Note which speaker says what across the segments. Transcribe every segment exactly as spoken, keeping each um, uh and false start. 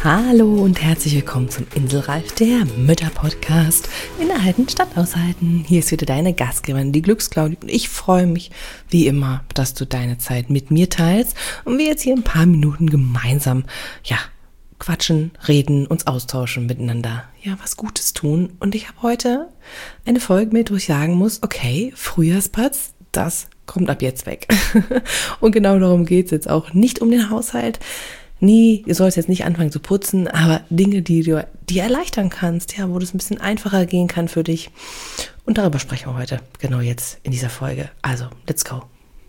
Speaker 1: Hallo und herzlich willkommen zum Inselreif, der Mütter-Podcast. Innehalten statt aushalten. Hier ist wieder deine Gastgeberin, die Glücksclaudi. Und ich freue mich, wie immer, dass du deine Zeit mit mir teilst und wir jetzt hier ein paar Minuten gemeinsam, ja, quatschen, reden, uns austauschen miteinander. Ja, was Gutes tun. Und ich habe heute eine Folge mit, wo ich sagen muss, okay, Frühjahrsputz, das kommt ab jetzt weg. Und genau darum geht es jetzt auch. Nicht um den Haushalt. Nie, ihr sollst jetzt nicht anfangen zu putzen, aber Dinge, die du dir erleichtern kannst, ja, wo das ein bisschen einfacher gehen kann für dich. Und darüber sprechen wir heute, genau jetzt in dieser Folge. Also, let's go.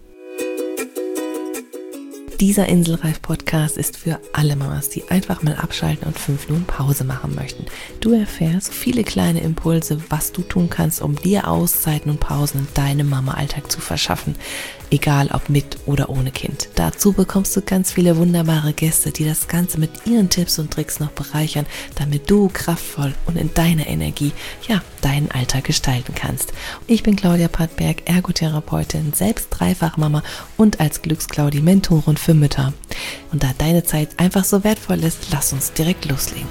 Speaker 1: Dieser Inselreif-Podcast ist für alle Mamas, die einfach mal abschalten und fünf Minuten Pause machen möchten. Du erfährst viele kleine Impulse, was du tun kannst, um dir Auszeiten und Pausen in deinem Mama-Alltag zu verschaffen. Egal ob mit oder ohne Kind. Dazu bekommst du ganz viele wunderbare Gäste, die das Ganze mit ihren Tipps und Tricks noch bereichern, damit du kraftvoll und in deiner Energie, ja, deinen Alltag gestalten kannst. Ich bin Claudia Pattberg, Ergotherapeutin, selbst Dreifachmama und als Glücksclaudi Mentorin für Mütter. Und da deine Zeit einfach so wertvoll ist, lass uns direkt loslegen.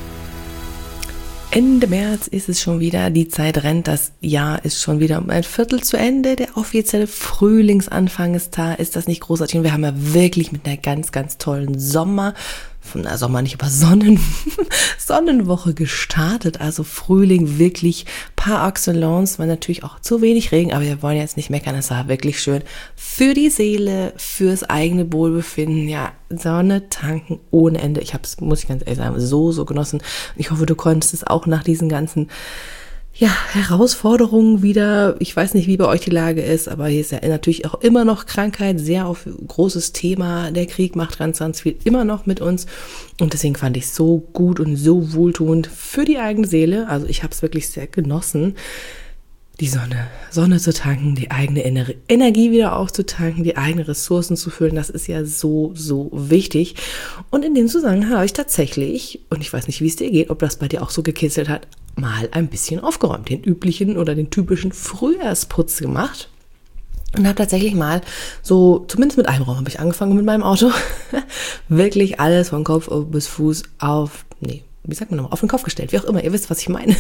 Speaker 1: Ende März ist es schon wieder, die Zeit rennt, das Jahr ist schon wieder um ein Viertel zu Ende, der offizielle Frühlingsanfang ist da, ist das nicht großartig? Und wir haben ja wirklich mit einer ganz, ganz tollen Sommer, von der Sommer nicht, aber Sonnen, Sonnenwoche gestartet, also Frühling wirklich par excellence, war natürlich auch zu wenig Regen, aber wir wollen jetzt nicht meckern, es war wirklich schön für die Seele, fürs eigene Wohlbefinden, ja, Sonne tanken ohne Ende. Ich habe es, muss ich ganz ehrlich sagen, so, so genossen. Ich hoffe, du konntest es auch nach diesen ganzen ja, Herausforderungen wieder, ich weiß nicht, wie bei euch die Lage ist, aber hier ist ja natürlich auch immer noch Krankheit, sehr auf großes Thema. Der Krieg macht ganz, ganz viel immer noch mit uns und deswegen fand ich es so gut und so wohltuend für die eigene Seele. Also ich habe es wirklich sehr genossen, die Sonne, Sonne zu tanken, die eigene Ener- Energie wieder aufzutanken, die eigenen Ressourcen zu füllen. Das ist ja so, so wichtig. Und in dem Zusammenhang habe ich tatsächlich, und ich weiß nicht, wie es dir geht, ob das bei dir auch so gekitzelt hat, mal ein bisschen aufgeräumt, den üblichen oder den typischen Frühjahrsputz gemacht und habe tatsächlich mal so, zumindest mit einem Raum habe ich angefangen mit meinem Auto, wirklich alles von Kopf bis Fuß auf, nee, wie sagt man nochmal, auf den Kopf gestellt, wie auch immer, ihr wisst, was ich meine.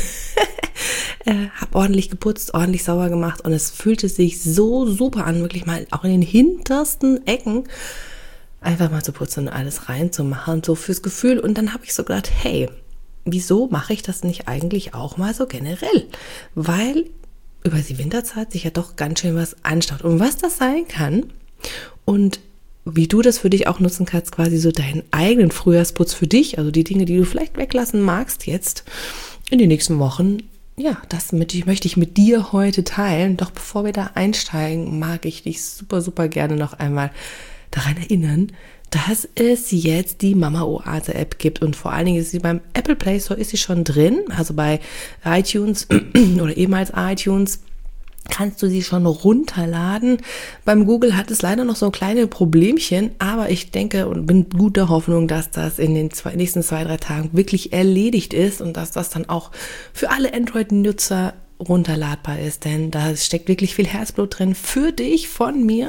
Speaker 1: äh, habe ordentlich geputzt, ordentlich sauber gemacht und es fühlte sich so super an, wirklich mal auch in den hintersten Ecken einfach mal zu putzen und alles reinzumachen, so fürs Gefühl. Und dann habe ich so gedacht, hey, wieso mache ich das nicht eigentlich auch mal so generell? Weil über die Winterzeit sich ja doch ganz schön was anstaut. Und was das sein kann und wie du das für dich auch nutzen kannst, quasi so deinen eigenen Frühjahrsputz für dich, also die Dinge, die du vielleicht weglassen magst jetzt in den nächsten Wochen, ja, das mit, möchte ich mit dir heute teilen. Doch bevor wir da einsteigen, mag ich dich super, super gerne noch einmal daran erinnern, dass es jetzt die Mama-Oase-App gibt und vor allen Dingen ist sie beim Apple Play Store ist sie schon drin, also bei iTunes oder ehemals iTunes kannst du sie schon runterladen. Beim Google hat es leider noch so kleine Problemchen, aber ich denke und bin guter Hoffnung, dass das in den zwei, nächsten zwei, drei Tagen wirklich erledigt ist und dass das dann auch für alle Android-Nutzer runterladbar ist, denn da steckt wirklich viel Herzblut drin für dich, von mir.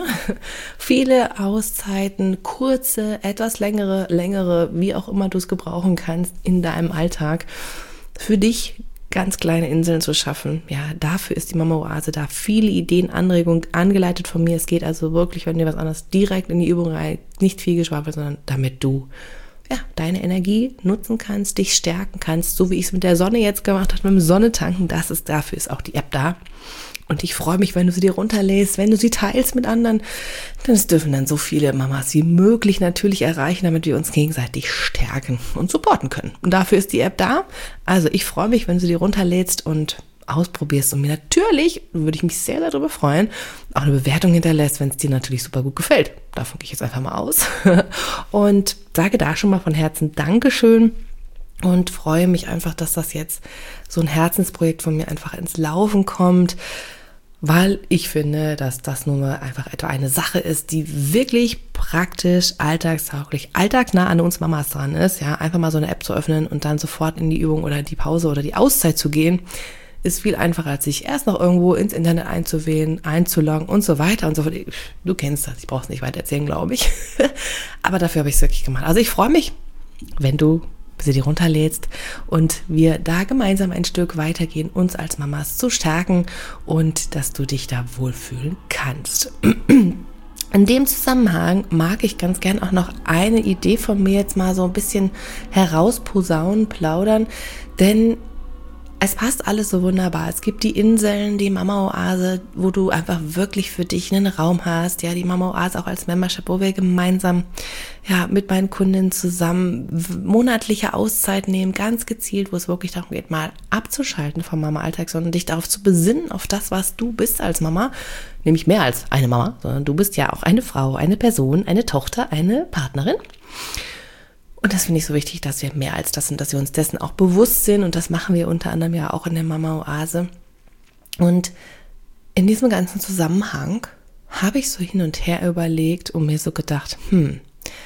Speaker 1: Viele Auszeiten, kurze, etwas längere, längere, wie auch immer du es gebrauchen kannst in deinem Alltag. Für dich ganz kleine Inseln zu schaffen. Ja, dafür ist die Mama-Oase da. Viele Ideen, Anregungen angeleitet von mir. Es geht also wirklich, wenn dir was anderes direkt in die Übung rein, nicht viel geschwafelt, sondern damit du ja, deine Energie nutzen kannst, dich stärken kannst, so wie ich es mit der Sonne jetzt gemacht habe, mit dem Sonnetanken, das ist, dafür ist auch die App da. Und ich freue mich, wenn du sie dir runterlädst, wenn du sie teilst mit anderen, denn es dürfen dann so viele Mamas wie möglich natürlich erreichen, damit wir uns gegenseitig stärken und supporten können. Und dafür ist die App da. Also ich freue mich, wenn du sie dir runterlädst und ausprobierst und mir natürlich, würde ich mich sehr darüber freuen, auch eine Bewertung hinterlässt, wenn es dir natürlich super gut gefällt. Davon gehe ich jetzt einfach mal aus und sage da schon mal von Herzen Dankeschön und freue mich einfach, dass das jetzt so ein Herzensprojekt von mir einfach ins Laufen kommt, weil ich finde, dass das nun mal einfach etwa eine Sache ist, die wirklich praktisch, alltagstauglich, alltagsnah an uns Mamas dran ist. Ja, einfach mal so eine App zu öffnen und dann sofort in die Übung oder die Pause oder die Auszeit zu gehen, ist viel einfacher, als sich erst noch irgendwo ins Internet einzuwählen, einzuloggen und so weiter und so fort. Du kennst das, ich brauche es nicht weiter erzählen, glaube ich. Aber dafür habe ich es wirklich gemacht. Also ich freue mich, wenn du bis du die runterlädst und wir da gemeinsam ein Stück weitergehen, uns als Mamas zu stärken und dass du dich da wohlfühlen kannst. In dem Zusammenhang mag ich ganz gern auch noch eine Idee von mir jetzt mal so ein bisschen herausposaunen, plaudern, denn es passt alles so wunderbar. Es gibt die Inseln, die Mama-Oase, wo du einfach wirklich für dich einen Raum hast. Ja, die Mama-Oase auch als Membership, wo wir gemeinsam ja mit meinen Kundinnen zusammen monatliche Auszeit nehmen, ganz gezielt, wo es wirklich darum geht, mal abzuschalten vom Mama-Alltag, sondern dich darauf zu besinnen, auf das, was du bist als Mama. Nämlich mehr als eine Mama, sondern du bist ja auch eine Frau, eine Person, eine Tochter, eine Partnerin. Und das finde ich so wichtig, dass wir mehr als das sind, dass wir uns dessen auch bewusst sind. Und das machen wir unter anderem ja auch in der Mama-Oase. Und in diesem ganzen Zusammenhang habe ich so hin und her überlegt und mir so gedacht, hm,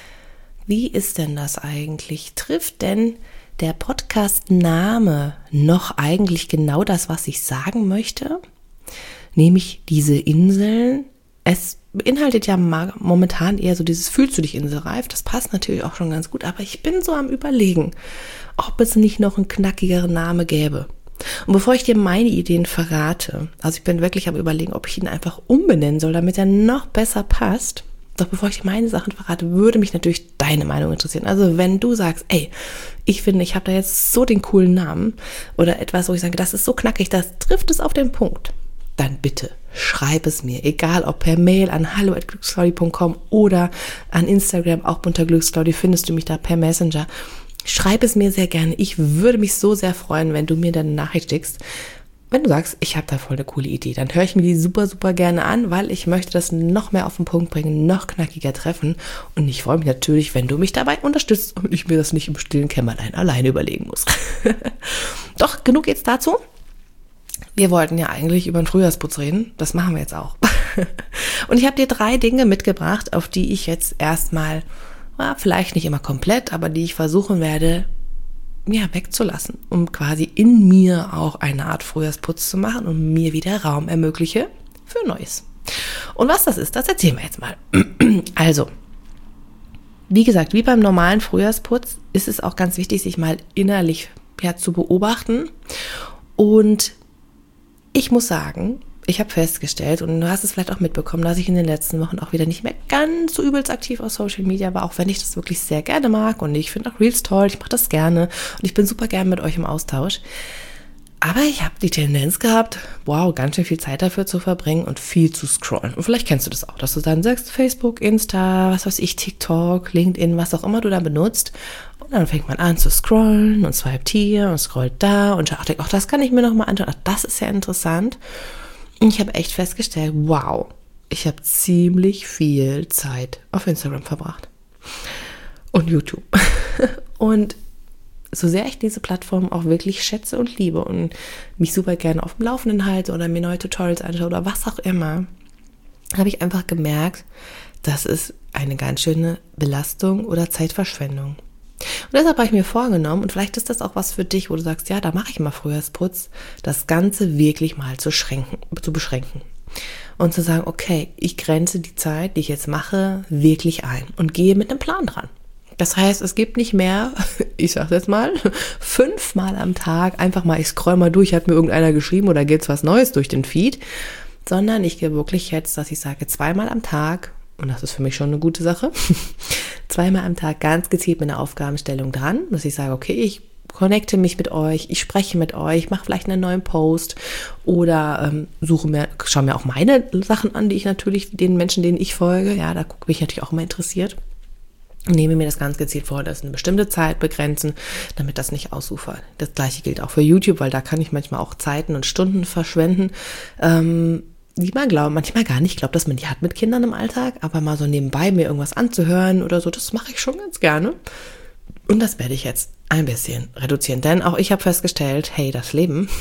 Speaker 1: wie ist denn das eigentlich? Trifft denn der Podcast-Name noch eigentlich genau das, was ich sagen möchte? Nämlich diese Inseln. Es beinhaltet ja momentan eher so dieses fühlst du dich inselreif, das passt natürlich auch schon ganz gut, aber ich bin so am Überlegen, ob es nicht noch einen knackigeren Name gäbe. Und bevor ich dir meine Ideen verrate, also ich bin wirklich am Überlegen, ob ich ihn einfach umbenennen soll, damit er noch besser passt, doch bevor ich dir meine Sachen verrate, würde mich natürlich deine Meinung interessieren. Also wenn du sagst, ey, ich finde, ich habe da jetzt so den coolen Namen oder etwas, wo ich sage, das ist so knackig, das trifft es auf den Punkt, dann bitte schreib es mir, egal ob per Mail an hallo at glücksclaudi punkt com oder an Instagram, auch unter glücksclaudi findest du mich da per Messenger. Schreib es mir sehr gerne. Ich würde mich so sehr freuen, wenn du mir deine Nachricht schickst. Wenn du sagst, ich habe da voll eine coole Idee, dann höre ich mir die super, super gerne an, weil ich möchte das noch mehr auf den Punkt bringen, noch knackiger treffen. Und ich freue mich natürlich, wenn du mich dabei unterstützt und ich mir das nicht im stillen Kämmerlein alleine überlegen muss. Doch, genug jetzt dazu. Wir wollten ja eigentlich über den Frühjahrsputz reden, das machen wir jetzt auch. Und ich habe dir drei Dinge mitgebracht, auf die ich jetzt erstmal, ja, vielleicht nicht immer komplett, aber die ich versuchen werde, ja, wegzulassen, um quasi in mir auch eine Art Frühjahrsputz zu machen und mir wieder Raum ermögliche für Neues. Und was das ist, das erzählen wir jetzt mal. Also, wie gesagt, wie beim normalen Frühjahrsputz ist es auch ganz wichtig, sich mal innerlich ja, zu beobachten. Und ich muss sagen, ich habe festgestellt, und du hast es vielleicht auch mitbekommen, dass ich in den letzten Wochen auch wieder nicht mehr ganz so übelst aktiv auf Social Media war, auch wenn ich das wirklich sehr gerne mag und ich finde auch Reels toll, ich mache das gerne und ich bin super gerne mit euch im Austausch. Aber ich habe die Tendenz gehabt, wow, ganz schön viel Zeit dafür zu verbringen und viel zu scrollen. Und vielleicht kennst du das auch, dass du dann sagst, Facebook, Insta, was weiß ich, TikTok, LinkedIn, was auch immer du da benutzt. Und dann fängt man an zu scrollen und swipet hier und scrollt da und schaut, ach, das kann ich mir nochmal anschauen, ach, das ist ja interessant. Und ich habe echt festgestellt, wow, ich habe ziemlich viel Zeit auf Instagram verbracht. Und YouTube. Und so sehr ich diese Plattform auch wirklich schätze und liebe und mich super gerne auf dem Laufenden halte oder mir neue Tutorials anschaue oder was auch immer, habe ich einfach gemerkt, das ist eine ganz schöne Belastung oder Zeitverschwendung. Und deshalb habe ich mir vorgenommen, und vielleicht ist das auch was für dich, wo du sagst, ja, da mache ich mal Frühjahrsputz, das Ganze wirklich mal zu, schränken, zu beschränken. Und zu sagen, okay, ich grenze die Zeit, die ich jetzt mache, wirklich ein und gehe mit einem Plan dran. Das heißt, es gibt nicht mehr, ich sage jetzt mal, fünfmal am Tag, einfach mal, ich scroll mal durch, hat mir irgendeiner geschrieben oder gibt's was Neues durch den Feed, sondern ich gehe wirklich jetzt, dass ich sage, zweimal am Tag, und das ist für mich schon eine gute Sache, zweimal am Tag ganz gezielt mit einer Aufgabenstellung dran, dass ich sage, okay, ich connecte mich mit euch, ich spreche mit euch, mache vielleicht einen neuen Post oder ähm, suche mir, schaue mir auch meine Sachen an, die ich natürlich den Menschen, denen ich folge, ja, da gucke ich natürlich auch immer interessiert. Nehme mir das ganz gezielt vor, das eine bestimmte Zeit begrenzen, damit das nicht ausufert. Das gleiche gilt auch für YouTube, weil da kann ich manchmal auch Zeiten und Stunden verschwenden, ähm, die man glaubt, manchmal gar nicht glaubt, dass man die hat mit Kindern im Alltag, aber mal so nebenbei mir irgendwas anzuhören oder so, das mache ich schon ganz gerne. Und das werde ich jetzt ein bisschen reduzieren, denn auch ich habe festgestellt, hey, das Leben,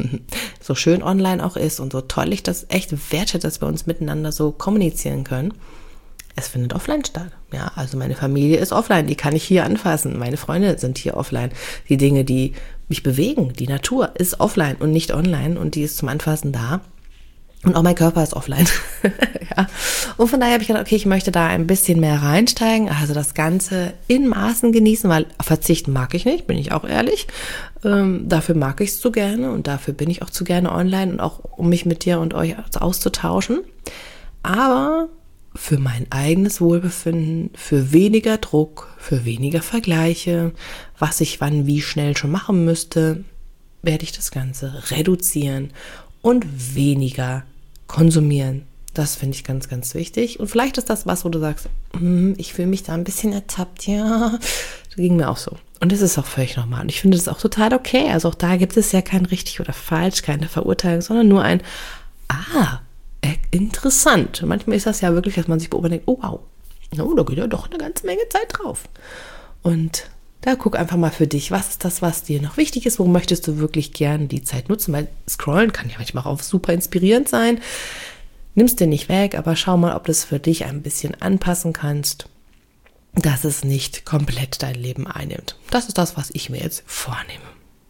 Speaker 1: so schön online auch ist und so toll ich das echt wertschätze, dass wir uns miteinander so kommunizieren können, es findet offline statt. Ja, also meine Familie ist offline, die kann ich hier anfassen. Meine Freunde sind hier offline. Die Dinge, die mich bewegen, die Natur ist offline und nicht online und die ist zum Anfassen da. Und auch mein Körper ist offline. Ja. Und von daher habe ich gedacht, okay, ich möchte da ein bisschen mehr reinsteigen, also das Ganze in Maßen genießen, weil verzichten mag ich nicht, bin ich auch ehrlich. Ähm, dafür mag ich es zu gerne und dafür bin ich auch zu gerne online und auch um mich mit dir und euch auszutauschen. Aber für mein eigenes Wohlbefinden, für weniger Druck, für weniger Vergleiche, was ich wann wie schnell schon machen müsste, werde ich das Ganze reduzieren und weniger konsumieren. Das finde ich ganz, ganz wichtig. Und vielleicht ist das was, wo du sagst, hm, ich fühle mich da ein bisschen ertappt. Ja, das ging mir auch so. Und das ist auch völlig normal. Und ich finde das auch total okay. Also auch da gibt es ja kein richtig oder falsch, keine Verurteilung, sondern nur ein, ah, interessant. Manchmal ist das ja wirklich, dass man sich beobachtet, oh wow, oh, da geht ja doch eine ganze Menge Zeit drauf. Und da guck einfach mal für dich, was ist das, was dir noch wichtig ist, wo möchtest du wirklich gerne die Zeit nutzen, weil Scrollen kann ja manchmal auch super inspirierend sein. Nimm's dir nicht weg, aber schau mal, ob du es für dich ein bisschen anpassen kannst, dass es nicht komplett dein Leben einnimmt. Das ist das, was ich mir jetzt vornehme.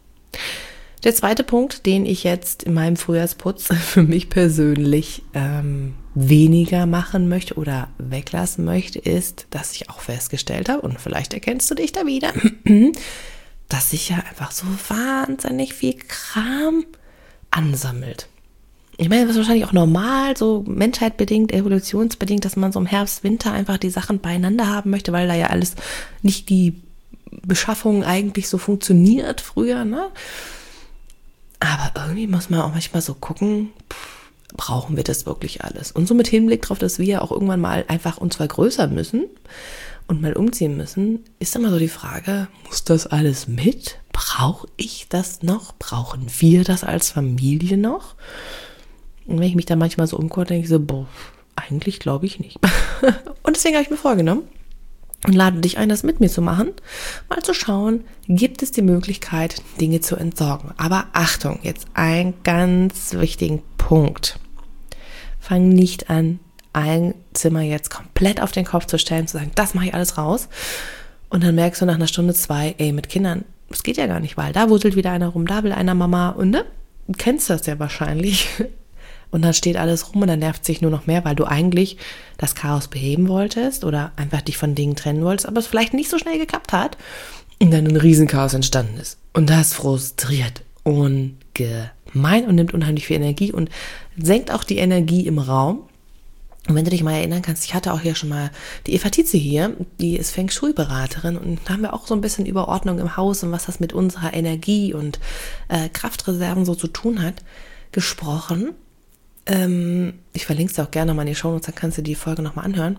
Speaker 1: Der zweite Punkt, den ich jetzt in meinem Frühjahrsputz für mich persönlich ähm, weniger machen möchte oder weglassen möchte, ist, dass ich auch festgestellt habe, und vielleicht erkennst du dich da wieder, dass sich ja einfach so wahnsinnig viel Kram ansammelt. Ich meine, das ist wahrscheinlich auch normal, so menschheitbedingt, evolutionsbedingt, dass man so im Herbst, Winter einfach die Sachen beieinander haben möchte, weil da ja alles nicht die Beschaffung eigentlich so funktioniert früher, ne? Aber irgendwie muss man auch manchmal so gucken, pff, brauchen wir das wirklich alles? Und so mit Hinblick darauf, dass wir auch irgendwann mal einfach uns vergrößern müssen und mal umziehen müssen, ist immer so die Frage, muss das alles mit? Brauche ich das noch? Brauchen wir das als Familie noch? Und wenn ich mich da manchmal so umgucke, denke ich so, boah, eigentlich glaube ich nicht. Und deswegen habe ich mir vorgenommen, und lade dich ein, das mit mir zu machen, mal zu schauen, gibt es die Möglichkeit, Dinge zu entsorgen. Aber Achtung, jetzt einen ganz wichtigen Punkt. Fang nicht an, ein Zimmer jetzt komplett auf den Kopf zu stellen, zu sagen, das mache ich alles raus. Und dann merkst du nach einer Stunde, zwei, ey, mit Kindern, das geht ja gar nicht, weil da wuselt wieder einer rum, da will einer Mama und ne? Du kennst das ja wahrscheinlich. Und dann steht alles rum und dann nervt sich nur noch mehr, weil du eigentlich das Chaos beheben wolltest oder einfach dich von Dingen trennen wolltest, aber es vielleicht nicht so schnell geklappt hat und dann ein Riesenchaos entstanden ist. Und das frustriert ungemein und nimmt unheimlich viel Energie und senkt auch die Energie im Raum. Und wenn du dich mal erinnern kannst, ich hatte auch hier schon mal die Eva Tietze hier, die ist Feng Shui-Beraterin und da haben wir auch so ein bisschen über Ordnung im Haus und was das mit unserer Energie und äh, Kraftreserven so zu tun hat, gesprochen. Ähm, ich verlinke es dir auch gerne nochmal in die Shownotes, dann kannst du die Folge nochmal anhören.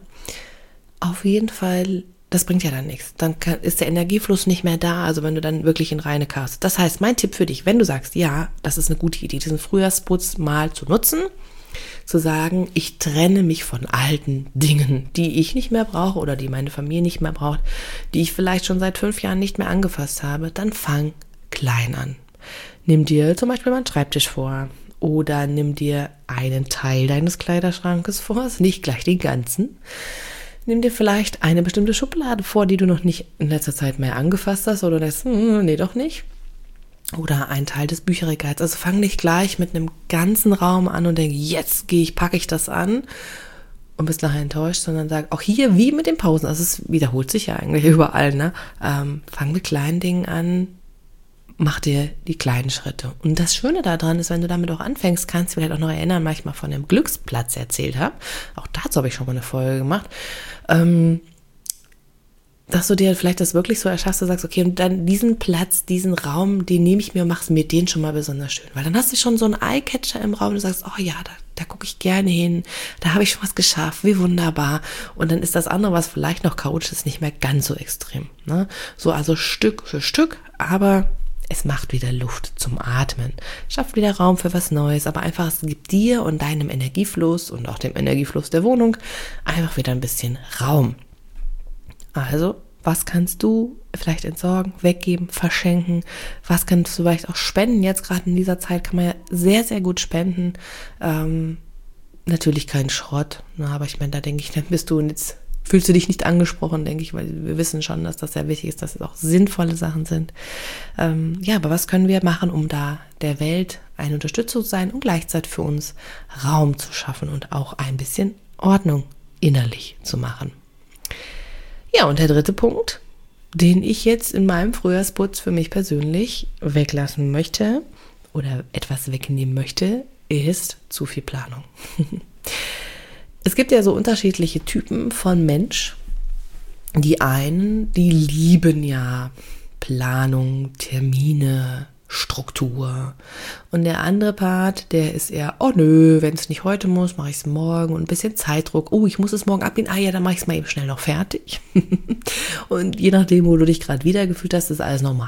Speaker 1: Auf jeden Fall, das bringt ja dann nichts. Dann kann, ist der Energiefluss nicht mehr da, also wenn du dann wirklich in reine Chaos. Das heißt, mein Tipp für dich, wenn du sagst, ja, das ist eine gute Idee, diesen Frühjahrsputz mal zu nutzen, zu sagen, ich trenne mich von alten Dingen, die ich nicht mehr brauche oder die meine Familie nicht mehr braucht, die ich vielleicht schon seit fünf Jahren nicht mehr angefasst habe, dann fang klein an. Nimm dir zum Beispiel mal einen Schreibtisch vor. Oder nimm dir einen Teil deines Kleiderschrankes vor, also nicht gleich den ganzen. Nimm dir vielleicht eine bestimmte Schublade vor, die du noch nicht in letzter Zeit mehr angefasst hast oder das, hm, nee, doch nicht. Oder ein Teil des Bücherregals. Also fang nicht gleich mit einem ganzen Raum an und denk, jetzt gehe ich, packe ich das an und bist nachher enttäuscht, sondern sag, auch hier wie mit den Pausen, also es wiederholt sich ja eigentlich überall, ne? Ähm, fang mit kleinen Dingen an. Mach dir die kleinen Schritte. Und das Schöne daran ist, wenn du damit auch anfängst, kannst du vielleicht auch noch erinnern, manchmal von dem Glücksplatz erzählt habe. Auch dazu habe ich schon mal eine Folge gemacht. Ähm, dass du dir vielleicht das wirklich so erschaffst, du sagst, okay, und dann diesen Platz, diesen Raum, den nehme ich mir und machst mir den schon mal besonders schön. Weil dann hast du schon so einen Eyecatcher im Raum und du sagst, oh ja, da, da gucke ich gerne hin, da habe ich schon was geschafft, wie wunderbar. Und dann ist das andere, was vielleicht noch chaotisch ist, nicht mehr ganz so extrem. Ne? So also Stück für Stück, aber es macht wieder Luft zum Atmen, schafft wieder Raum für was Neues, aber einfach, es gibt dir und deinem Energiefluss und auch dem Energiefluss der Wohnung einfach wieder ein bisschen Raum. Also, was kannst du vielleicht entsorgen, weggeben, verschenken? Was kannst du vielleicht auch spenden? Jetzt gerade in dieser Zeit kann man ja sehr, sehr gut spenden. Ähm, natürlich kein Schrott, ne? Aber ich meine, da denke ich, dann bist du jetzt fühlst du dich nicht angesprochen, denke ich, weil wir wissen schon, dass das sehr wichtig ist, dass es auch sinnvolle Sachen sind. Ähm, ja, aber was können wir machen, um da der Welt eine Unterstützung zu sein und gleichzeitig für uns Raum zu schaffen und auch ein bisschen Ordnung innerlich zu machen? Ja, und der dritte Punkt, den ich jetzt in meinem Frühjahrsputz für mich persönlich weglassen möchte oder etwas wegnehmen möchte, ist zu viel Planung. Es gibt ja so unterschiedliche Typen von Mensch. Die einen, die lieben ja Planung, Termine, Struktur. Und der andere Part, der ist eher, oh nö, wenn es nicht heute muss, mache ich es morgen. Und ein bisschen Zeitdruck. Oh, ich muss es morgen abgehen. Ah ja, dann mache ich es mal eben schnell noch fertig. Und je nachdem, wo du dich gerade wiedergefühlt hast, ist alles normal.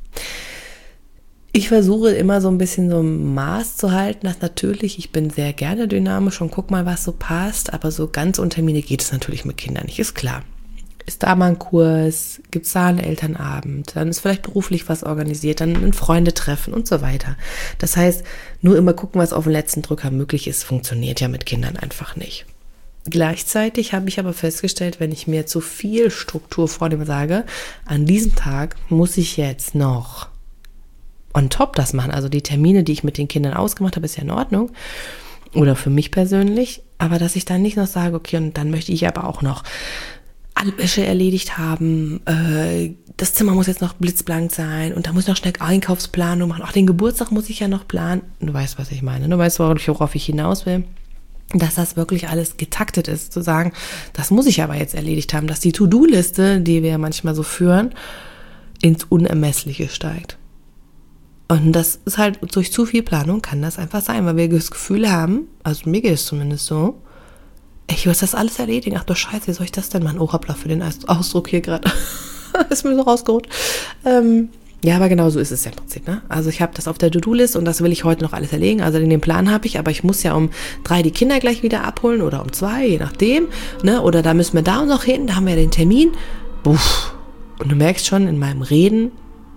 Speaker 1: Ich versuche immer so ein bisschen so ein Maß zu halten, dass natürlich, ich bin sehr gerne dynamisch und guck mal, was so passt, aber so ganz unter Termine geht es natürlich mit Kindern nicht, ist klar. Ist da mal ein Kurs, gibt es da einen Elternabend, dann ist vielleicht beruflich was organisiert, dann ein Freundetreffen und so weiter. Das heißt, nur immer gucken, was auf den letzten Drücker möglich ist, funktioniert ja mit Kindern einfach nicht. Gleichzeitig habe ich aber festgestellt, wenn ich mir zu viel Struktur vornehme, sage, an diesem Tag muss ich jetzt noch on top das machen. Also die Termine, die ich mit den Kindern ausgemacht habe, ist ja in Ordnung. Oder für mich persönlich. Aber dass ich dann nicht noch sage, okay, und dann möchte ich aber auch noch alle Wäsche erledigt haben. Äh, das Zimmer muss jetzt noch blitzblank sein. Und da muss ich noch schnell Einkaufsplanung machen. Auch den Geburtstag muss ich ja noch planen. Du weißt, was ich meine. Du weißt, worauf ich hinaus will. Dass das wirklich alles getaktet ist. Zu sagen, das muss ich aber jetzt erledigt haben. Dass die To-Do-Liste, die wir manchmal so führen, ins Unermessliche steigt. Und das ist halt, durch zu viel Planung kann das einfach sein, weil wir das Gefühl haben, also mir geht es zumindest so, ich muss das alles erledigen. Ach du Scheiße, wie soll ich das denn machen? Oh, hoppla, für den Ausdruck hier gerade. Ist mir so rausgeholt. Ähm, ja, aber genau so ist es ja im Prinzip, ne? Also ich habe das auf der To-Do-List und das will ich heute noch alles erledigen. Also den Plan habe ich, aber ich muss ja um drei die Kinder gleich wieder abholen oder um zwei, je nachdem, ne? Oder da müssen wir da noch hin, da haben wir den Termin. Uff. Und du merkst schon in meinem Reden,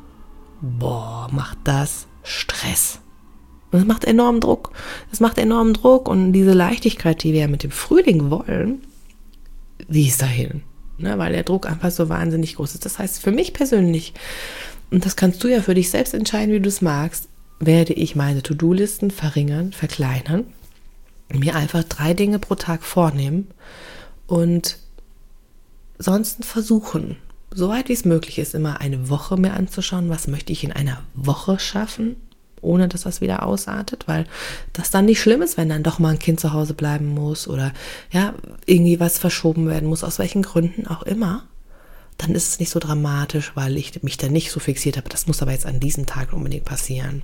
Speaker 1: boah, macht das Stress. Und das macht enormen Druck. Das macht enormen Druck und diese Leichtigkeit, die wir ja mit dem Frühling wollen, die ist dahin. Ne, weil der Druck einfach so wahnsinnig groß ist. Das heißt, für mich persönlich, und das kannst du ja für dich selbst entscheiden, wie du es magst, werde ich meine To-Do-Listen verringern, verkleinern, mir einfach drei Dinge pro Tag vornehmen und sonst versuchen, soweit wie es möglich ist, immer eine Woche mir anzuschauen, was möchte ich in einer Woche schaffen, ohne dass das wieder ausartet, weil das dann nicht schlimm ist, wenn dann doch mal ein Kind zu Hause bleiben muss oder ja, irgendwie was verschoben werden muss, aus welchen Gründen auch immer, dann ist es nicht so dramatisch, weil ich mich da nicht so fixiert habe. Das muss aber jetzt an diesem Tag unbedingt passieren.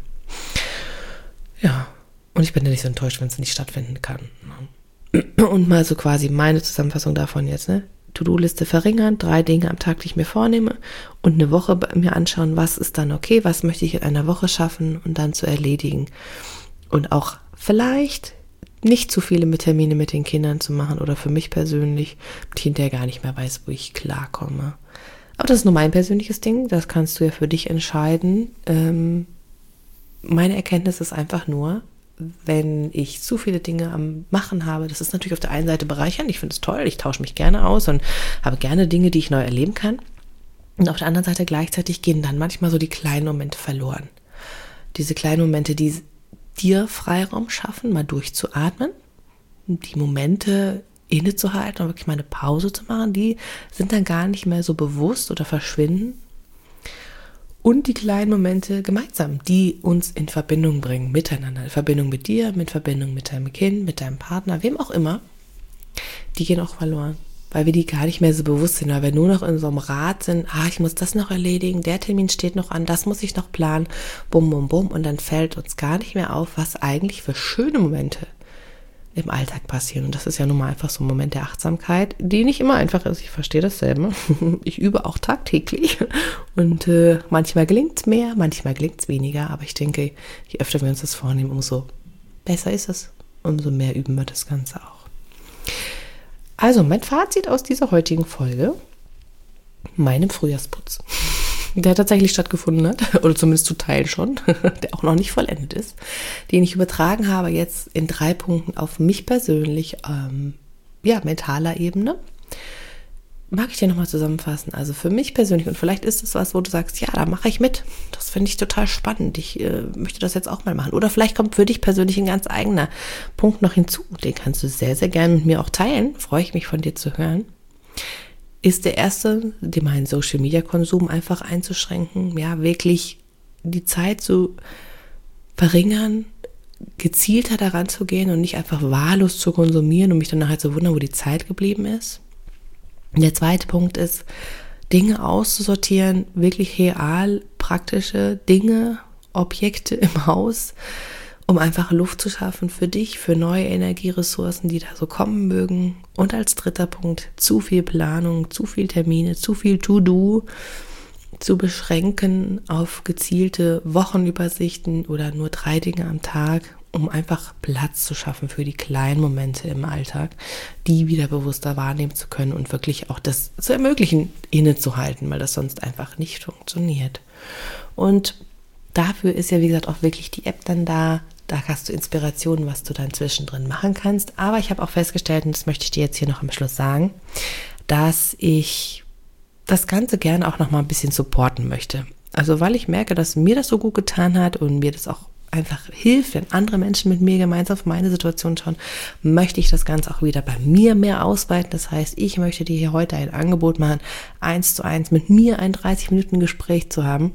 Speaker 1: Ja, und ich bin ja nicht so enttäuscht, wenn es nicht stattfinden kann. Und mal so quasi meine Zusammenfassung davon jetzt, ne? To-Do-Liste verringern, drei Dinge am Tag, die ich mir vornehme und eine Woche mir anschauen, was ist dann okay, was möchte ich in einer Woche schaffen und dann zu erledigen. Und auch vielleicht nicht zu viele mit Termine mit den Kindern zu machen oder für mich persönlich, ich hinterher gar nicht mehr weiß, wo ich klarkomme. Aber das ist nur mein persönliches Ding, das kannst du ja für dich entscheiden. Ähm, meine Erkenntnis ist einfach nur, wenn ich zu viele Dinge am Machen habe, das ist natürlich auf der einen Seite bereichernd, ich finde es toll, ich tausche mich gerne aus und habe gerne Dinge, die ich neu erleben kann. Und auf der anderen Seite gleichzeitig gehen dann manchmal so die kleinen Momente verloren. Diese kleinen Momente, die dir Freiraum schaffen, mal durchzuatmen, die Momente innezuhalten und wirklich mal eine Pause zu machen, die sind dann gar nicht mehr so bewusst oder verschwinden. Und die kleinen Momente gemeinsam, die uns in Verbindung bringen, miteinander, in Verbindung mit dir, mit Verbindung mit deinem Kind, mit deinem Partner, wem auch immer, die gehen auch verloren, weil wir die gar nicht mehr so bewusst sind, weil wir nur noch in so einem Rad sind, ah, ich muss das noch erledigen, der Termin steht noch an, das muss ich noch planen, bum, bum, bum, und dann fällt uns gar nicht mehr auf, was eigentlich für schöne Momente im Alltag passieren. Und das ist ja nun mal einfach so ein Moment der Achtsamkeit, die nicht immer einfach ist. Ich verstehe das selber. Ich übe auch tagtäglich und äh, manchmal gelingt es mehr, manchmal gelingt es weniger. Aber ich denke, je öfter wir uns das vornehmen, umso besser ist es. Umso mehr üben wir das Ganze auch. Also mein Fazit aus dieser heutigen Folge, meinem Frühjahrsputz, der tatsächlich stattgefunden hat, oder zumindest zu Teilen schon, der auch noch nicht vollendet ist, den ich übertragen habe jetzt in drei Punkten auf mich persönlich, ähm, ja, mentaler Ebene. mag ich dir nochmal zusammenfassen. Also für mich persönlich, und vielleicht ist es was, wo du sagst, ja, da mache ich mit. Das finde ich total spannend. Ich äh, möchte das jetzt auch mal machen. Oder vielleicht kommt für dich persönlich ein ganz eigener Punkt noch hinzu. Den kannst du sehr, sehr gerne mit mir auch teilen. Freue ich mich, von dir zu hören. Ist der erste, den meinen Social-Media-Konsum einfach einzuschränken. Ja, wirklich die Zeit zu verringern, gezielter daran zu gehen und nicht einfach wahllos zu konsumieren und mich dann nachher zu wundern, wo die Zeit geblieben ist. Der zweite Punkt ist, Dinge auszusortieren, wirklich real praktische Dinge, Objekte im Haus, um einfach Luft zu schaffen für dich, für neue Energieressourcen, die da so kommen mögen. Und als dritter Punkt, zu viel Planung, zu viel Termine, zu viel To-Do zu beschränken auf gezielte Wochenübersichten oder nur drei Dinge am Tag, um einfach Platz zu schaffen für die kleinen Momente im Alltag, die wieder bewusster wahrnehmen zu können und wirklich auch das zu ermöglichen, innezuhalten, weil das sonst einfach nicht funktioniert. Und dafür ist ja, wie gesagt, auch wirklich die App dann da. Da hast du Inspirationen, was du dann zwischendrin machen kannst. Aber ich habe auch festgestellt, und das möchte ich dir jetzt hier noch am Schluss sagen, dass ich das Ganze gerne auch noch mal ein bisschen supporten möchte. Also weil ich merke, dass mir das so gut getan hat und mir das auch einfach hilft, wenn andere Menschen mit mir gemeinsam auf meine Situation schauen, möchte ich das Ganze auch wieder bei mir mehr ausweiten. Das heißt, ich möchte dir hier heute ein Angebot machen, eins zu eins mit mir ein dreißig Minuten Gespräch zu haben.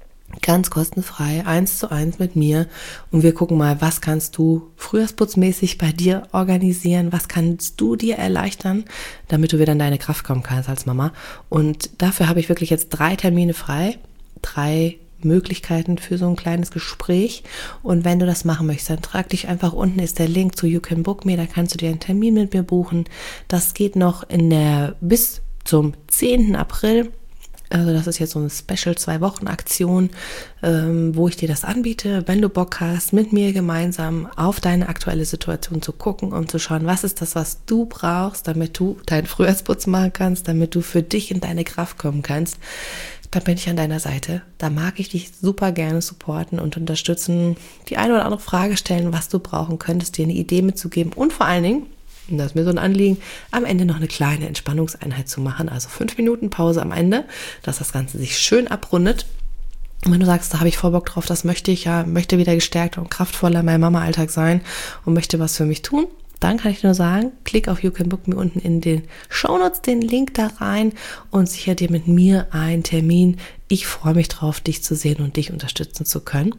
Speaker 1: Ganz kostenfrei, eins zu eins mit mir, und wir gucken mal, was kannst du frühjahrsputzmäßig bei dir organisieren, was kannst du dir erleichtern, damit du wieder in deine Kraft kommen kannst als Mama. Und dafür habe ich wirklich jetzt drei Termine frei, drei Möglichkeiten für so ein kleines Gespräch. Und wenn du das machen möchtest, dann trag dich einfach, unten ist der Link zu You Can Book Me, da kannst du dir einen Termin mit mir buchen. Das geht noch in der bis zum zehnten April. Also das ist jetzt so eine Special-Zwei-Wochen-Aktion, ähm, wo ich dir das anbiete, wenn du Bock hast, mit mir gemeinsam auf deine aktuelle Situation zu gucken und zu schauen, was ist das, was du brauchst, damit du deinen Frühjahrsputz machen kannst, damit du für dich in deine Kraft kommen kannst. Da bin ich an deiner Seite. Da mag ich dich super gerne supporten und unterstützen, die eine oder andere Frage stellen, was du brauchen könntest, dir eine Idee mitzugeben und vor allen Dingen, und das ist mir so ein Anliegen, am Ende noch eine kleine Entspannungseinheit zu machen, also fünf Minuten Pause am Ende, dass das Ganze sich schön abrundet. Und wenn du sagst, da habe ich voll Bock drauf, das möchte ich ja, möchte wieder gestärkter und kraftvoller in meinem Mama-Alltag sein und möchte was für mich tun, dann kann ich nur sagen, klick auf You Can Book Me unten in den Shownotes, den Link da rein, und sicher dir mit mir einen Termin. Ich freue mich drauf, dich zu sehen und dich unterstützen zu können.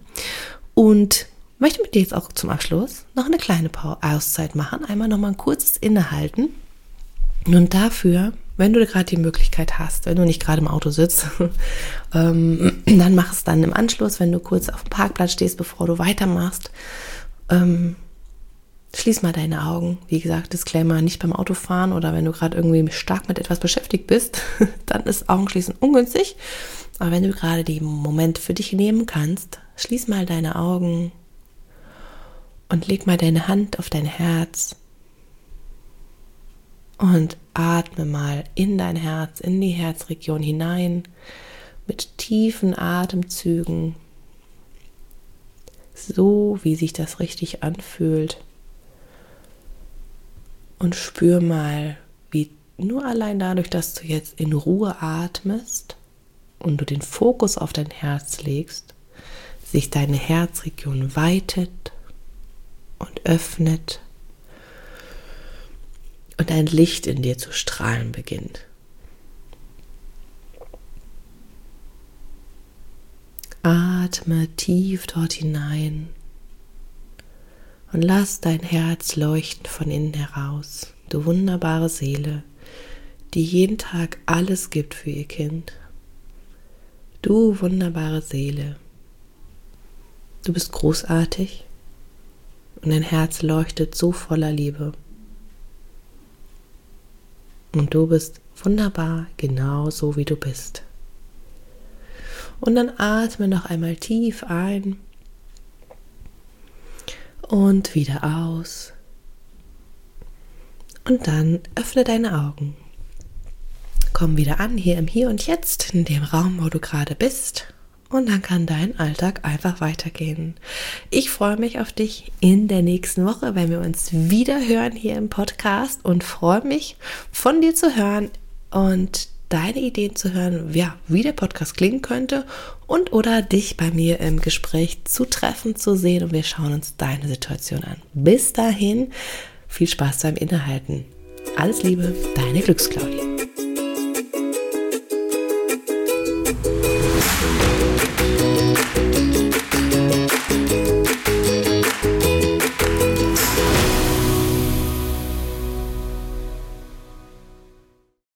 Speaker 1: Und möchte mit dir jetzt auch zum Abschluss noch eine kleine Auszeit machen. Einmal nochmal ein kurzes Innehalten. Und dafür, wenn du gerade die Möglichkeit hast, wenn du nicht gerade im Auto sitzt, ähm, dann mach es dann im Anschluss, wenn du kurz auf dem Parkplatz stehst, bevor du weitermachst. Ähm, schließ mal deine Augen. Wie gesagt, Disclaimer, nicht beim Autofahren oder wenn du gerade irgendwie stark mit etwas beschäftigt bist, dann ist Augenschließen ungünstig. Aber wenn du gerade den Moment für dich nehmen kannst, schließ mal deine Augen und leg mal deine Hand auf dein Herz und atme mal in dein Herz, in die Herzregion hinein mit tiefen Atemzügen, so wie sich das richtig anfühlt. Und spür mal, wie nur allein dadurch, dass du jetzt in Ruhe atmest und du den Fokus auf dein Herz legst, sich deine Herzregion weitet und öffnet und ein Licht in dir zu strahlen beginnt. Atme tief dort hinein und lass dein Herz leuchten von innen heraus, du wunderbare Seele, die jeden Tag alles gibt für ihr Kind. Du wunderbare Seele, du bist großartig. Und dein Herz leuchtet so voller Liebe. Und du bist wunderbar, genau so wie du bist. Und dann atme noch einmal tief ein und wieder aus. Und dann öffne deine Augen. Komm wieder an, hier im Hier und Jetzt, in dem Raum, wo du gerade bist. Und dann kann dein Alltag einfach weitergehen. Ich freue mich auf dich in der nächsten Woche, wenn wir uns wieder hören hier im Podcast, und freue mich, von dir zu hören, und deine Ideen zu hören, ja, wie der Podcast klingen könnte und oder dich bei mir im Gespräch zu treffen, zu sehen und wir schauen uns deine Situation an. Bis dahin, viel Spaß beim Innehalten. Alles Liebe, deine Glücksclaudie.